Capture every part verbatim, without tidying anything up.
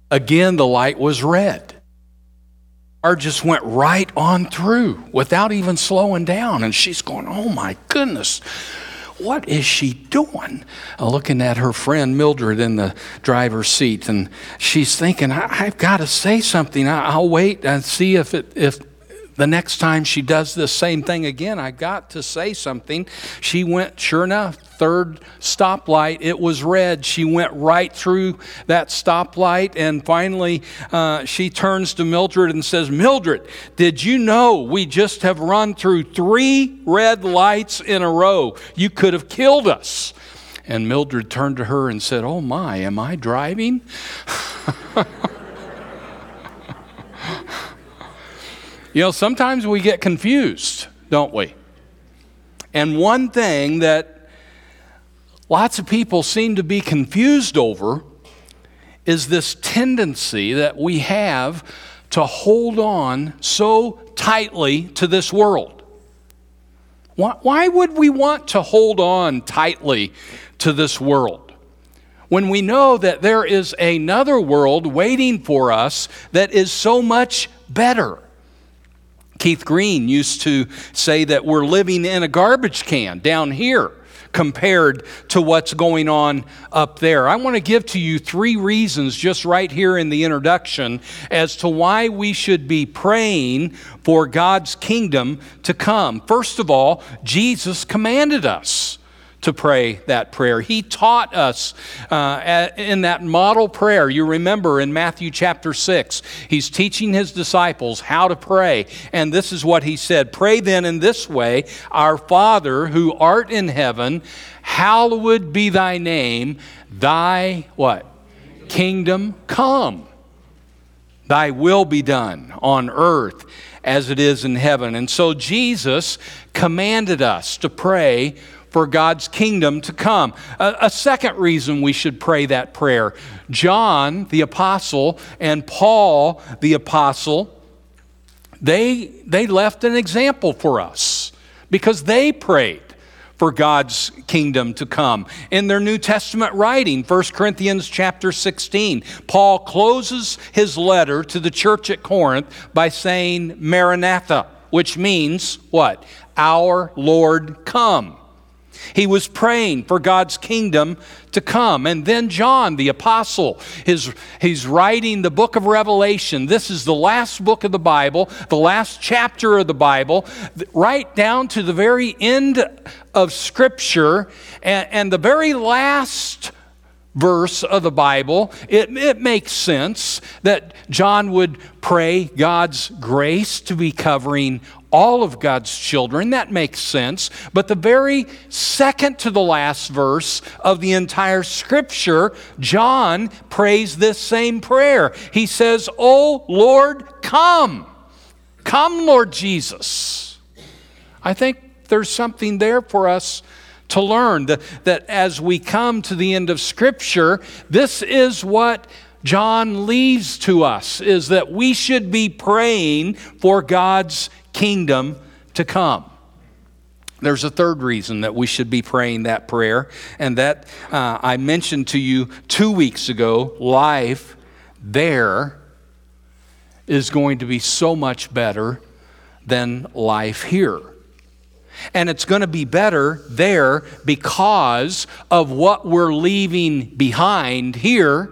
Again, the light was red. Car just went right on through without even slowing down. And she's going, oh my goodness, what is she doing? Uh, looking at her friend Mildred in the driver's seat. And she's thinking, I- I've got to say something. I- I'll wait and see if it, if the next time she does this same thing again, I got to say something. She went, sure enough, third stoplight, it was red. She went right through that stoplight, and finally uh, she turns to Mildred and says, Mildred, did you know we just have run through three red lights in a row? You could have killed us. And Mildred turned to her and said, oh my, am I driving? You know, sometimes we get confused, don't we? And one thing that lots of people seem to be confused over is this tendency that we have to hold on so tightly to this world. Why, why would we want to hold on tightly to this world when we know that there is another world waiting for us that is so much better? Keith Green used to say that we're living in a garbage can down here compared to what's going on up there. I want to give to you three reasons just right here in the introduction as to why we should be praying for God's kingdom to come. First of all, Jesus commanded us to pray that prayer. He taught us uh, in that model prayer. You remember in Matthew chapter six, he's teaching his disciples how to pray. And this is what he said, pray then in this way, our Father who art in heaven, hallowed be thy name, thy what? Kingdom come. Thy will be done on earth as it is in heaven. And so Jesus commanded us to pray for God's kingdom to come. A, a second reason we should pray that prayer. John the apostle and Paul the apostle, they, they left an example for us because they prayed for God's kingdom to come. In their New Testament writing, First Corinthians chapter sixteen, Paul closes his letter to the church at Corinth by saying Maranatha, which means what? Our Lord come. He was praying for God's kingdom to come. And then John, the apostle, his, he's writing the book of Revelation. This is the last book of the Bible, the last chapter of the Bible, right down to the very end of Scripture. And, and the very last verse of the Bible, it, it makes sense that John would pray God's grace to be covering all of God's children. That makes sense. But the very second to the last verse of the entire Scripture, John prays this same prayer. He says, "O Lord, come. Come, Lord Jesus." I think there's something there for us to learn, that, that as we come to the end of Scripture, this is what John leaves to us, is that we should be praying for God's kingdom to come. There's a third reason that we should be praying that prayer, and that uh, I mentioned to you two weeks ago. Life there is going to be so much better than life here. And it's going to be better there because of what we're leaving behind here,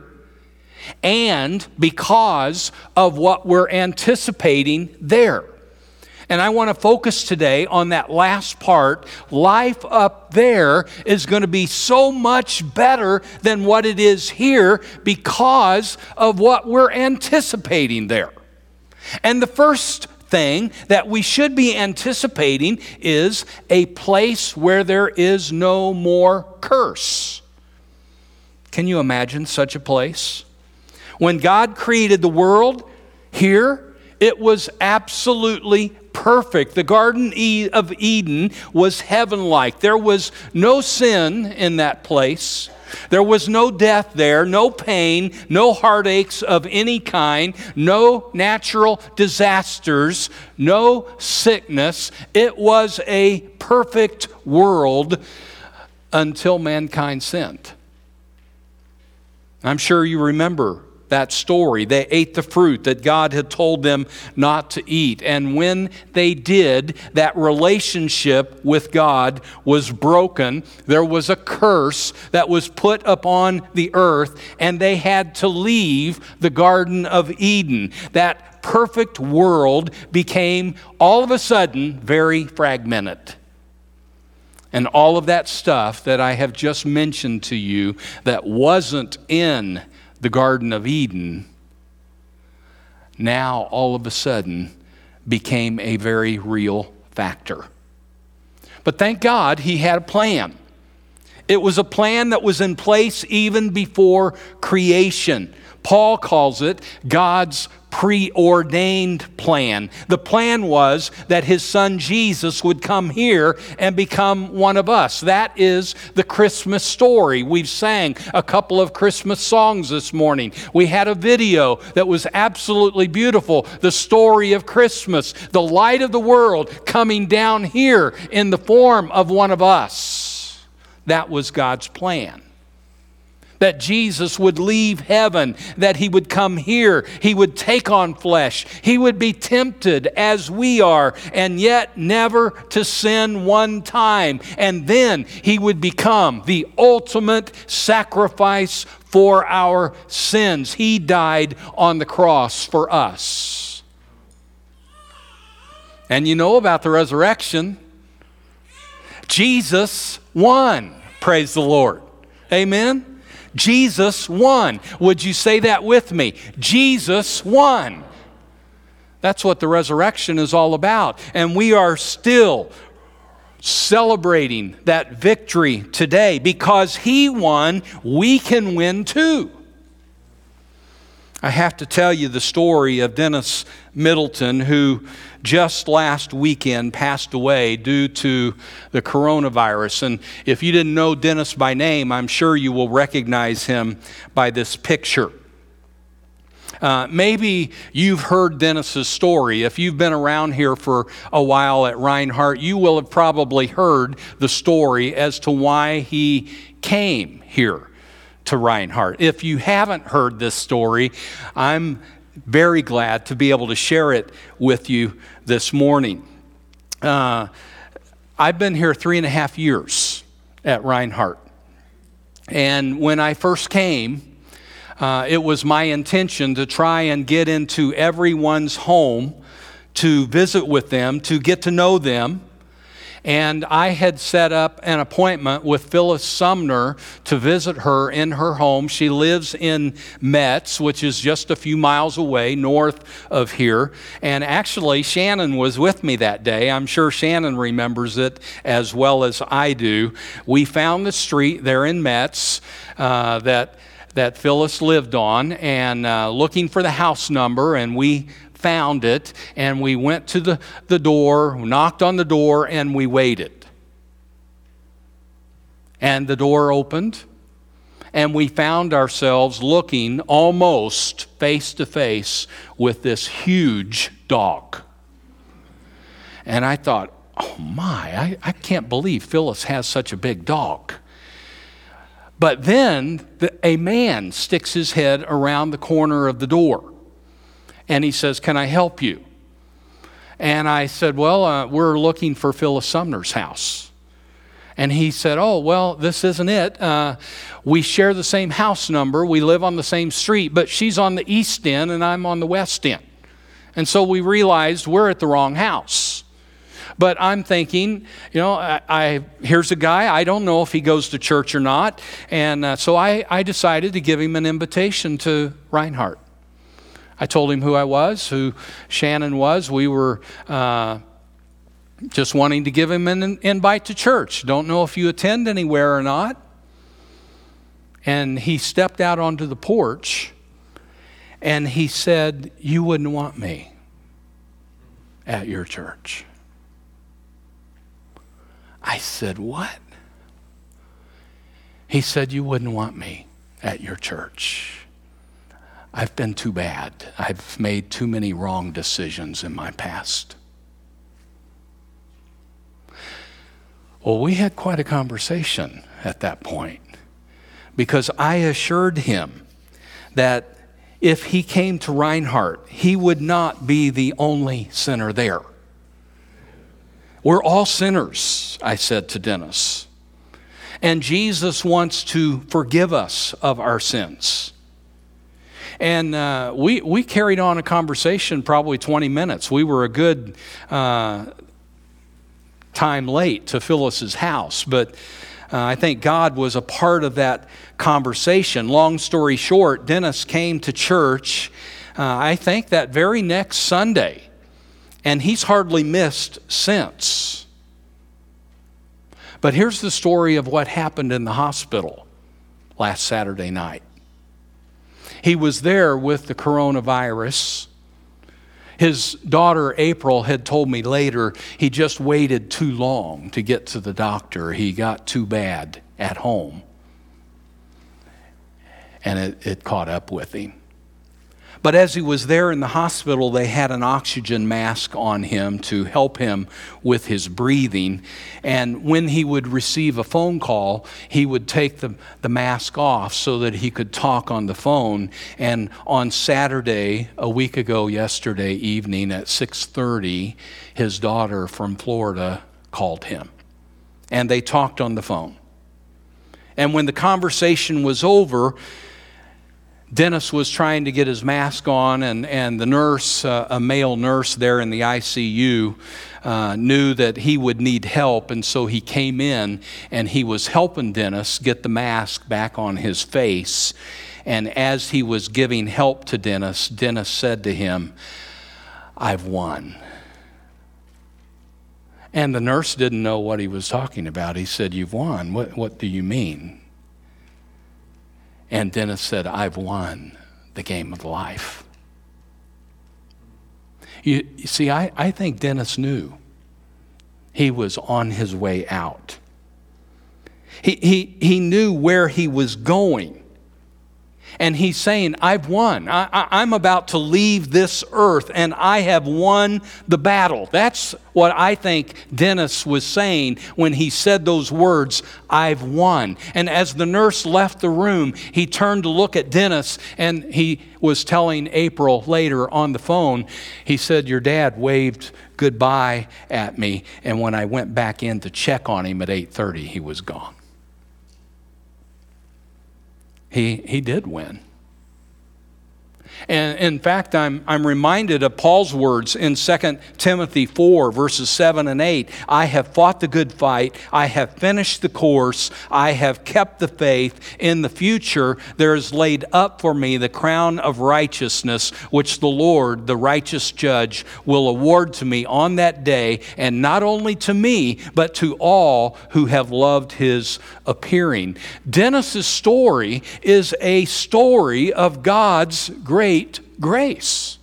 and because of what we're anticipating there. And I want to focus today on that last part. Life up there is going to be so much better than what it is here because of what we're anticipating there. And the first thing that we should be anticipating is a place where there is no more curse. Can you imagine such a place? When God created the world here, it was absolutely perfect. The Garden of Eden was heaven-like. There was no sin in that place. There was no death there, no pain, no heartaches of any kind, no natural disasters, no sickness. It was a perfect world until mankind sinned. I'm sure you remember that story. They ate the fruit that God had told them not to eat. And when they did, that relationship with God was broken. There was a curse that was put upon the earth, and they had to leave the Garden of Eden. That perfect world became all of a sudden very fragmented. And all of that stuff that I have just mentioned to you that wasn't in the Garden of Eden, now all of a sudden became a very real factor. But thank God he had a plan. It was a plan that was in place even before creation. Paul calls it God's preordained plan. The plan was that his son Jesus would come here and become one of us. That is the Christmas story. We've sang a couple of Christmas songs this morning. We had a video that was absolutely beautiful. The story of Christmas, the light of the world coming down here in the form of one of us. That was God's plan. That Jesus would leave heaven, that he would come here, he would take on flesh, he would be tempted as we are, and yet never to sin one time. And then he would become the ultimate sacrifice for our sins. He died on the cross for us. And you know about the resurrection. Jesus won. Praise the Lord. Amen. Jesus won. Would you say that with me? Jesus won. That's what the resurrection is all about. And we are still celebrating that victory today. Because he won, we can win too. I have to tell you the story of Dennis Middleton, who just last weekend passed away due to the coronavirus. And if you didn't know Dennis by name, I'm sure you will recognize him by this picture. Uh, maybe you've heard Dennis's story. If you've been around here for a while at Reinhardt, you will have probably heard the story as to why he came here to Reinhardt. If you haven't heard this story, I'm very glad to be able to share it with you this morning. Uh, I've been here three and a half years at Reinhardt. And when I first came, uh, it was my intention to try and get into everyone's home, to visit with them, to get to know them. And I had set up an appointment with Phyllis Sumner to visit her in her home. She lives in Metz, which is just a few miles away north of here. And actually, Shannon was with me that day. I'm sure Shannon remembers it as well as I do. We found the street there in Metz uh, that, that Phyllis lived on, and uh, looking for the house number, and we found it, and we went to the, the door, knocked on the door, and we waited. And the door opened, and we found ourselves looking almost face to face with this huge dog. And I thought, oh my, I, I can't believe Phyllis has such a big dog. But then the, a man sticks his head around the corner of the door. And he says, "Can I help you?" And I said, "Well, uh, we're looking for Phyllis Sumner's house." And he said, "Oh, well, this isn't it. Uh, we share the same house number. We live on the same street, but she's on the east end and I'm on the west end." And so we realized we're at the wrong house. But I'm thinking, you know, I, I here's a guy, I don't know if he goes to church or not. And uh, so I, I decided to give him an invitation to Reinhardt. I told him who I was, who Shannon was. We were uh, just wanting to give him an invite to church. Don't know if you attend anywhere or not. And he stepped out onto the porch and he said, "You wouldn't want me at your church." I said, "What?" He said, "You wouldn't want me at your church. I've been too bad. I've made too many wrong decisions in my past." Well, we had quite a conversation at that point, because I assured him that if he came to Reinhardt, he would not be the only sinner there. We're all sinners, I said to Dennis. And Jesus wants to forgive us of our sins. And uh, we, we carried on a conversation probably twenty minutes. We were a good uh, time late to Phyllis's house, but uh, I think God was a part of that conversation. Long story short, Dennis came to church, uh, I think that very next Sunday, and he's hardly missed since. But here's the story of what happened in the hospital last Saturday night. He was there with the coronavirus. His daughter, April, had told me later he just waited too long to get to the doctor. He got too bad at home. And it, it caught up with him. But as he was there in the hospital, they had an oxygen mask on him to help him with his breathing. And when he would receive a phone call, he would take the, the mask off so that he could talk on the phone. And on Saturday, a week ago yesterday evening at six thirty, his daughter from Florida called him. And they talked on the phone. And when the conversation was over, Dennis was trying to get his mask on, and, and the nurse, uh, a male nurse there in the I C U, uh, knew that he would need help, and so he came in and he was helping Dennis get the mask back on his face. And as he was giving help to Dennis, Dennis said to him, "I've won." And the nurse didn't know what he was talking about. He said, "You've won? What, what do you mean?" And Dennis said, "I've won the game of life." You, you see, I, I think Dennis knew he was on his way out. He, he, he knew where he was going. And he's saying, "I've won. I, I, I'm about to leave this earth, and I have won the battle." That's what I think Dennis was saying when he said those words, "I've won." And as the nurse left the room, he turned to look at Dennis, and he was telling April later on the phone, he said, "Your dad waved goodbye at me, and when I went back in to check on him at eight thirty, he was gone." He, he did win. And in fact, I'm, I'm reminded of Paul's words in Second Timothy four, verses seven and eight. "I have fought the good fight. I have finished the course. I have kept the faith. In the future, there is laid up for me the crown of righteousness, which the Lord, the righteous judge, will award to me on that day, and not only to me, but to all who have loved his appearing." Dennis's story is a story of God's grace. Great grace.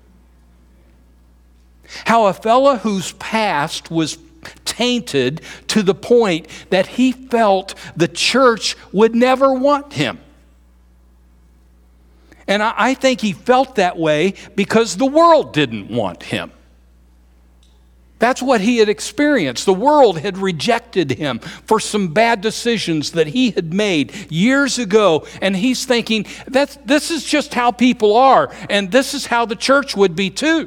How a fellow whose past was tainted to the point that he felt the church would never want him. And I, I think he felt that way because the world didn't want him. That's what he had experienced. The world had rejected him for some bad decisions that he had made years ago. And he's thinking, that's, this is just how people are. And this is how the church would be too.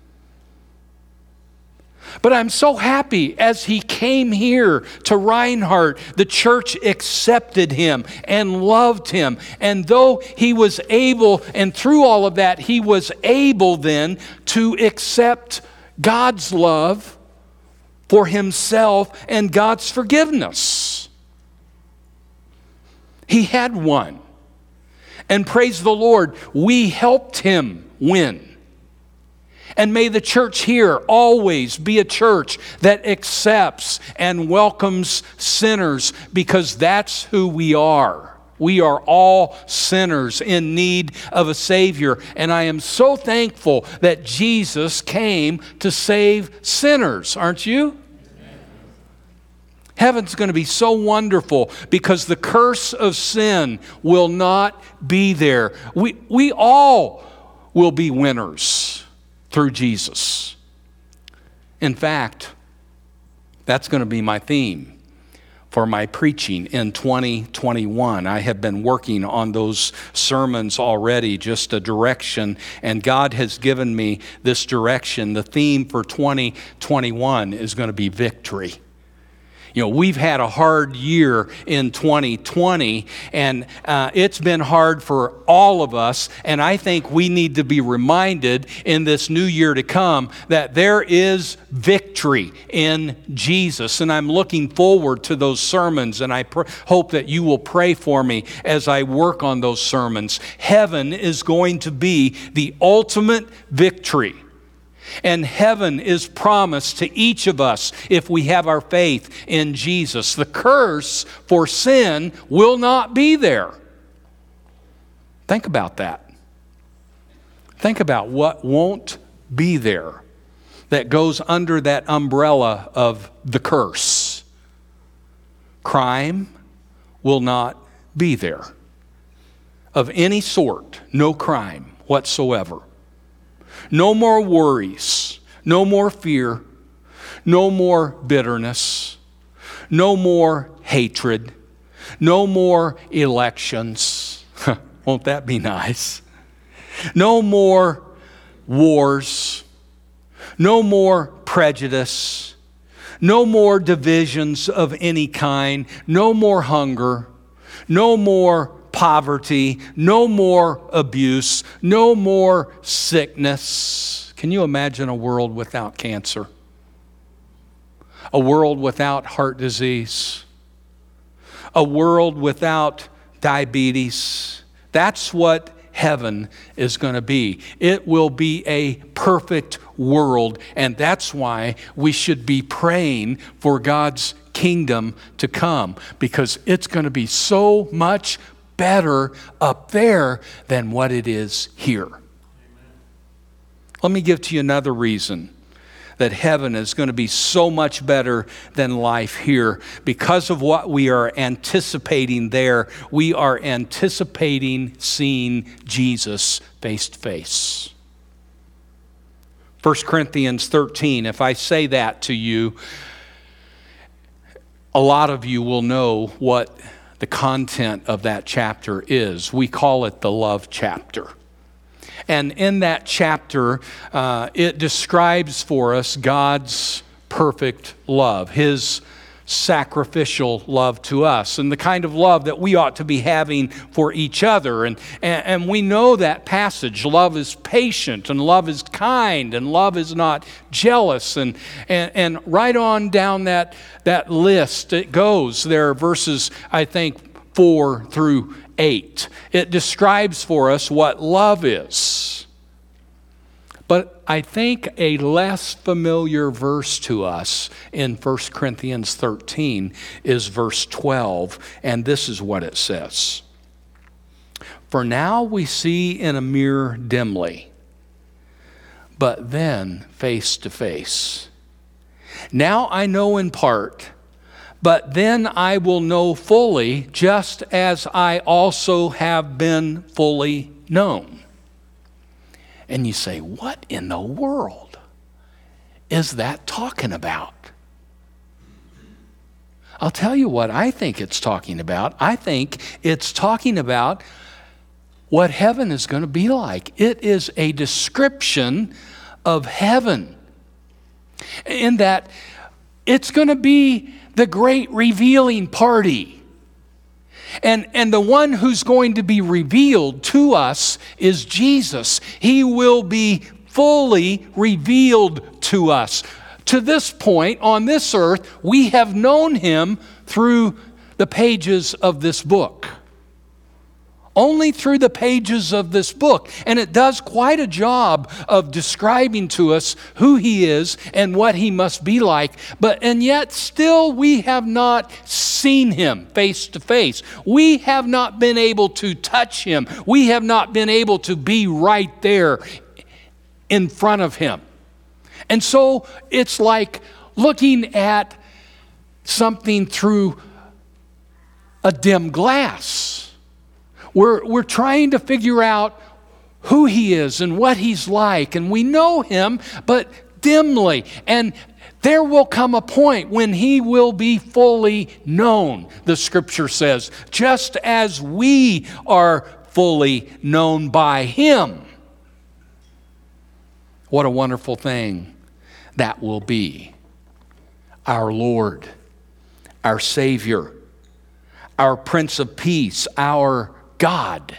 But I'm so happy as he came here to Reinhardt, the church accepted him and loved him. And though he was able, and through all of that, he was able then to accept God's love for himself and God's forgiveness. He had won. And praise the Lord, we helped him win. And may the church here always be a church that accepts and welcomes sinners, because that's who we are. We are all sinners in need of a Savior. And I am so thankful that Jesus came to save sinners, aren't you? Amen. Heaven's going to be so wonderful because the curse of sin will not be there. We, we all will be winners through Jesus. In fact, that's going to be my theme for my preaching in twenty twenty-one. I have been working on those sermons already, just a direction, and God has given me this direction. The theme for twenty twenty-one is going to be victory. You know, we've had a hard year in twenty twenty, and uh, it's been hard for all of us, and I think we need to be reminded in this new year to come that there is victory in Jesus, and I'm looking forward to those sermons, and I pr- hope that you will pray for me as I work on those sermons. Heaven is going to be the ultimate victory. And heaven is promised to each of us if we have our faith in Jesus. The curse for sin will not be there. Think about that. Think about what won't be there that goes under that umbrella of the curse. Crime will not be there. Of any sort, no crime whatsoever. No more worries, no more fear, no more bitterness, no more hatred, no more elections. Won't that be nice? No more wars, no more prejudice, no more divisions of any kind, no more hunger, no more poverty, no more abuse, no more sickness. Can you imagine a world without cancer? A world without heart disease? A world without diabetes? That's what heaven is going to be. It will be a perfect world, and that's why we should be praying for God's kingdom to come, because it's going to be so much better up there than what it is here. Amen. Let me give to you another reason that heaven is going to be so much better than life here. Because of what we are anticipating there, we are anticipating seeing Jesus face to face. First Corinthians thirteen, if I say that to you, a lot of you will know what the content of that chapter is. We call it the love chapter. And in that chapter, uh, it describes for us God's perfect love, His sacrificial love to us, and the kind of love that we ought to be having for each other. And, and, and we know that passage. Love is patient, and love is kind, and love is not jealous. And, and, and right on down that, that list, it goes. There are verses, I think, four through eight. It describes for us what love is. But I think a less familiar verse to us in First Corinthians thirteen is verse twelve, and this is what it says. For now we see in a mirror dimly, but then face to face. Now I know in part, but then I will know fully, just as I also have been fully known. And you say, what in the world is that talking about? I'll tell you what I think it's talking about. I think it's talking about what heaven is going to be like. It is a description of heaven, in that it's going to be the great revealing party. And, and the one who's going to be revealed to us is Jesus. He will be fully revealed to us. To this point, on this earth, we have known Him through the pages of this book. Only through the pages of this book. And it does quite a job of describing to us who He is and what He must be like. But and yet still we have not seen Him face to face. We have not been able to touch Him. We have not been able to be right there in front of Him. And so it's like looking at something through a dim glass. We're, we're trying to figure out who He is and what He's like. And we know Him, but dimly. And there will come a point when he will be fully known, the scripture says, just as we are fully known by him. What a wonderful thing that will be. Our Lord, our Savior, our Prince of Peace, our God.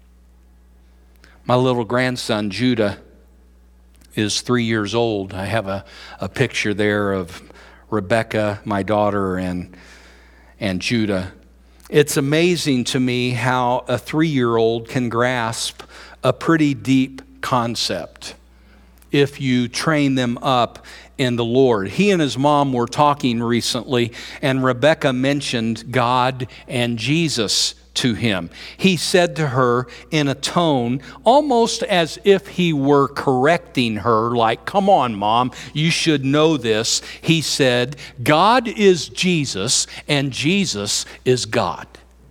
My little grandson, Judah, is three years old. I have a, a picture there of Rebecca, my daughter, and, and Judah. It's amazing to me how a three-year-old can grasp a pretty deep concept if you train them up in the Lord. He and his mom were talking recently, and Rebecca mentioned God and Jesus to him. He said to her in a tone almost as if he were correcting her, like, come on, Mom, you should know this. He said, God is Jesus and Jesus is God.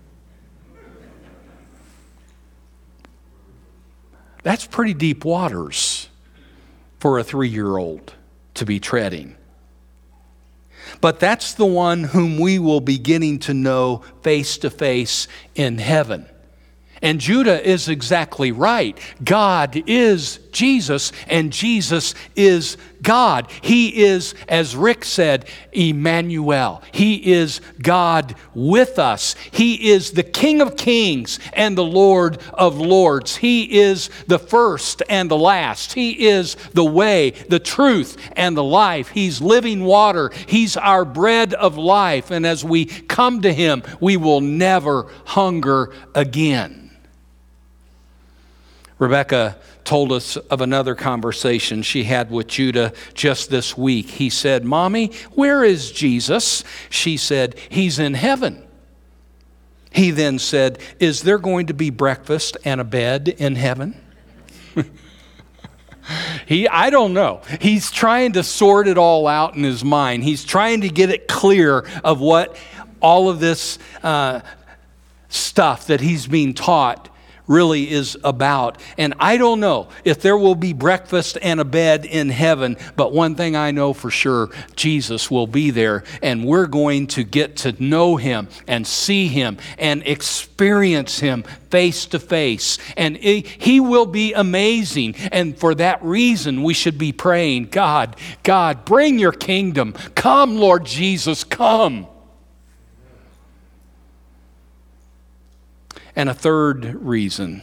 That's pretty deep waters for a three-year-old to be treading. But that's the one whom we will be getting to know face to face in heaven. And Judah is exactly right. God is Jesus, and Jesus is God. He is, as Rick said, Emmanuel. He is God with us. He is the King of Kings and the Lord of Lords. He is the first and the last. He is the way, the truth, and the life. He's living water. He's our bread of life. And as we come to him, we will never hunger again. Rebecca told us of another conversation she had with Judah just this week. He said, Mommy, where is Jesus? She said, he's in heaven. He then said, is there going to be breakfast and a bed in heaven? He, I don't know. He's trying to sort it all out in his mind. He's trying to get it clear of what all of this uh, stuff that he's being taught really is about. And I don't know if there will be breakfast and a bed in heaven, but one thing I know for sure, Jesus will be there, and we're going to get to know him and see him and experience him face to face. And he will be amazing. And for that reason, we should be praying, God, God, bring your kingdom. Come, Lord Jesus, come. And a third reason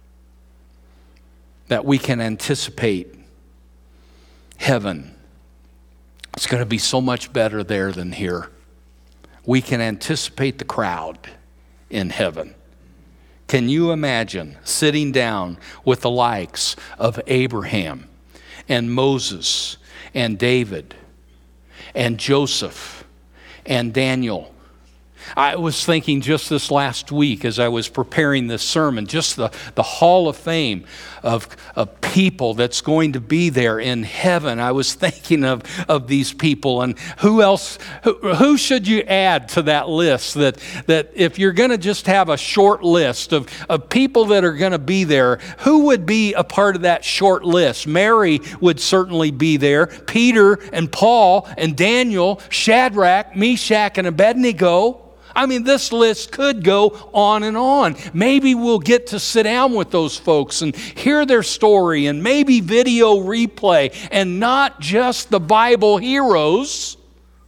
that we can anticipate heaven. It's going to be so much better there than here. We can anticipate the crowd in heaven. Can you imagine sitting down with the likes of Abraham and Moses and David and Joseph and Daniel? I was thinking just this last week as I was preparing this sermon, just the, the hall of fame of, of people that's going to be there in heaven. I was thinking of, of these people, and who else, who, who should you add to that list? That, that if you're going to just have a short list of, of people that are going to be there, who would be a part of that short list? Mary would certainly be there. Peter and Paul and Daniel, Shadrach, Meshach, and Abednego. I mean, this list could go on and on. Maybe we'll get to sit down with those folks and hear their story, and maybe video replay, and not just the Bible heroes.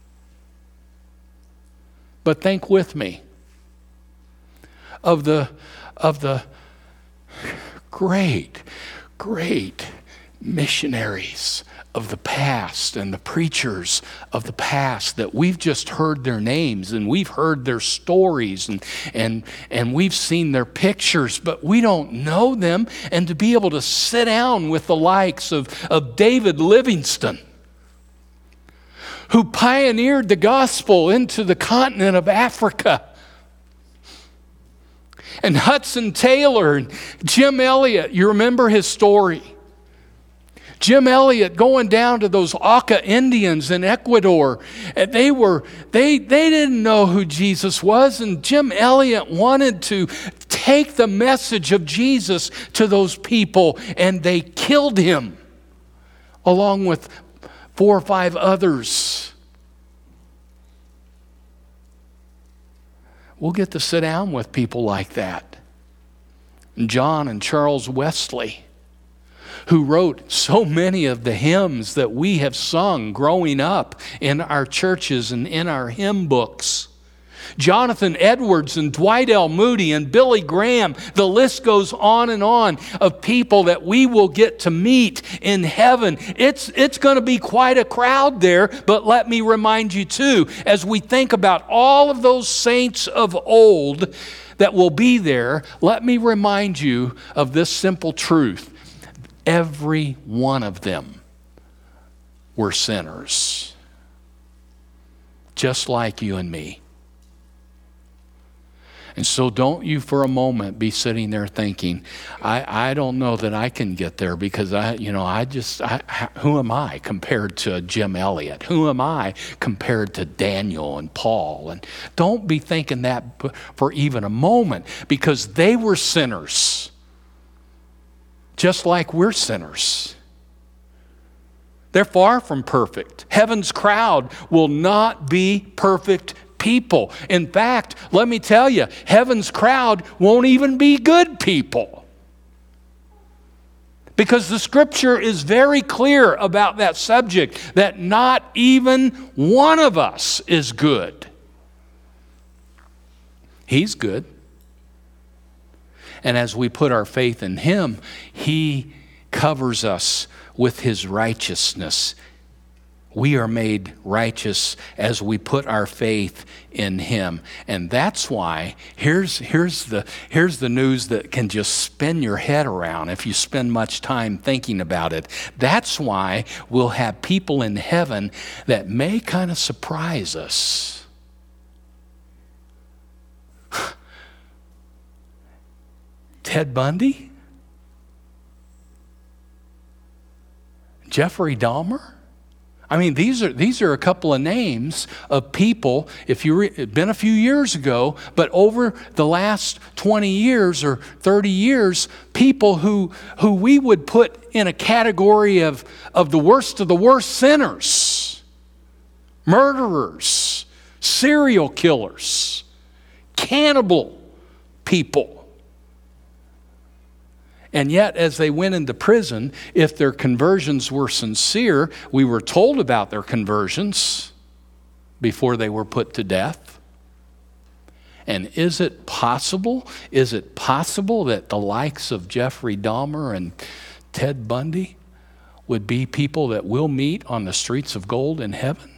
But think with me of the, of the great, great missionaries of the past and the preachers of the past that we've just heard their names and we've heard their stories and and and we've seen their pictures, but we don't know them. And to be able to sit down with the likes of, of David Livingstone, who pioneered the gospel into the continent of Africa, and Hudson Taylor and Jim Elliot, you remember his story. Jim Elliot going down to those Auca Indians in Ecuador. And they were they they didn't know who Jesus was, and Jim Elliot wanted to take the message of Jesus to those people, and they killed him along with four or five others. We'll get to sit down with people like that. John and Charles Wesley, who wrote so many of the hymns that we have sung growing up in our churches and in our hymn books. Jonathan Edwards and Dwight L. Moody and Billy Graham. The list goes on and on of people that we will get to meet in heaven. It's, it's going to be quite a crowd there, but let me remind you too, as we think about all of those saints of old that will be there, let me remind you of this simple truth. Every one of them were sinners, just like you and me. And so don't you for a moment be sitting there thinking, I, I don't know that I can get there because I, you know, I just, I, who am I compared to Jim Elliot? Who am I compared to Daniel and Paul? And don't be thinking that for even a moment, because they were sinners, just like we're sinners. They're far from perfect. Heaven's crowd will not be perfect people. In fact, let me tell you, heaven's crowd won't even be good people. Because the scripture is very clear about that subject, that not even one of us is good. He's good. And as we put our faith in Him, He covers us with His righteousness. We are made righteous as we put our faith in Him. And that's why, here's, here's, the, here's the news that can just spin your head around if you spend much time thinking about it. That's why we'll have people in heaven that may kind of surprise us. Ted Bundy? Jeffrey Dahmer? I mean, these are these are a couple of names of people, if you re, it's been a few years ago, but over the last twenty years or thirty years, people who who we would put in a category of, of the worst of the worst sinners, murderers, serial killers, cannibal people. And yet, as they went into prison, if their conversions were sincere, we were told about their conversions before they were put to death. And is it possible, is it possible that the likes of Jeffrey Dahmer and Ted Bundy would be people that we'll meet on the streets of gold in heaven?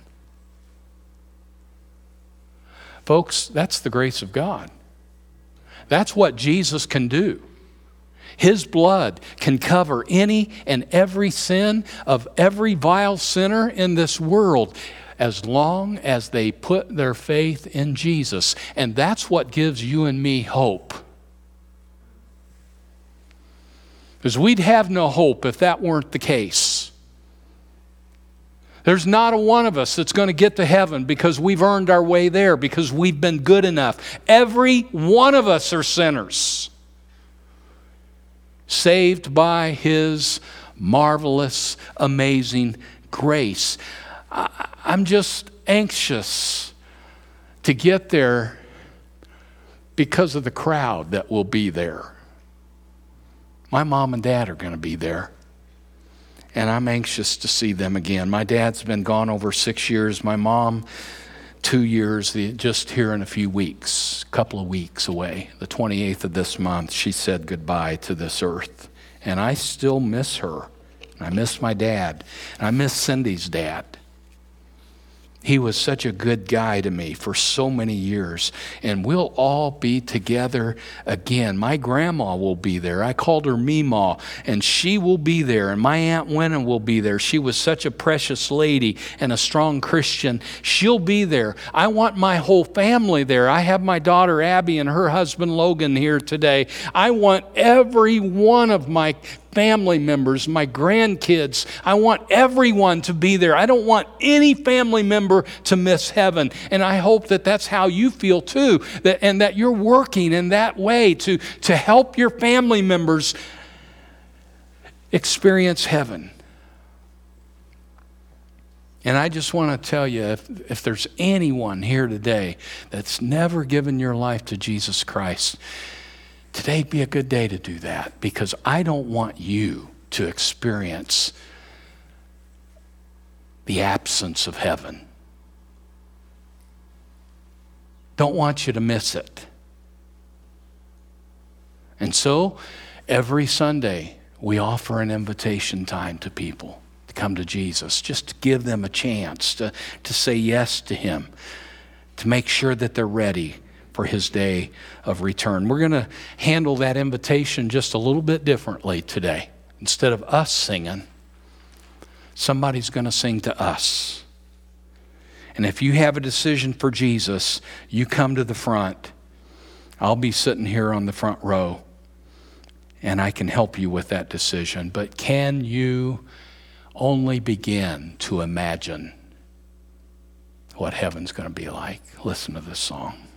Folks, that's the grace of God. That's what Jesus can do. His blood can cover any and every sin of every vile sinner in this world as long as they put their faith in Jesus. And that's what gives you and me hope. Because we'd have no hope if that weren't the case. There's not a one of us that's going to get to heaven because we've earned our way there, because we've been good enough. Every one of us are sinners, saved by His marvelous, amazing grace. I, I'm just anxious to get there because of the crowd that will be there. My mom and dad are going to be there, and I'm anxious to see them again. My dad's been gone over six years. My mom, two years, just here in a few weeks, a couple of weeks away. The twenty-eighth of this month, she said goodbye to this earth. And I still miss her. I miss my dad. And I miss Cindy's dad. He was such a good guy to me for so many years. And we'll all be together again. My grandma will be there. I called her Meemaw, and she will be there. And my Aunt Winna will be there. She was such a precious lady and a strong Christian. She'll be there. I want my whole family there. I have my daughter Abby and her husband Logan here today. I want every one of my family members, my grandkids. I want everyone to be there. I don't want any family member to miss heaven. And I hope that that's how you feel too, that, and that you're working in that way to, to help your family members experience heaven. And I just want to tell you, if, if there's anyone here today that's never given your life to Jesus Christ, today'd be a good day to do that, because I don't want you to experience the absence of heaven. Don't want you to miss it. And so, every Sunday, we offer an invitation time to people to come to Jesus, just to give them a chance to, to say yes to him, to make sure that they're ready for his day of return. We're going to handle that invitation just a little bit differently today. Instead of us singing, somebody's going to sing to us. And if you have a decision for Jesus, you come to the front. I'll be sitting here on the front row, and I can help you with that decision. But can you only begin to imagine what heaven's going to be like? Listen to this song.